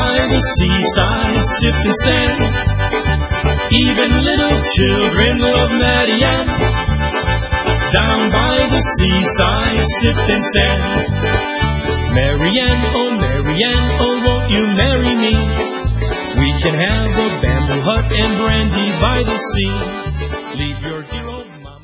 by the seaside, sifting sand. Even little children love Marianne. Down by the seaside, sifting sand. Marianne, oh, won't you marry me? We can have a bamboo hut and brandy by the sea.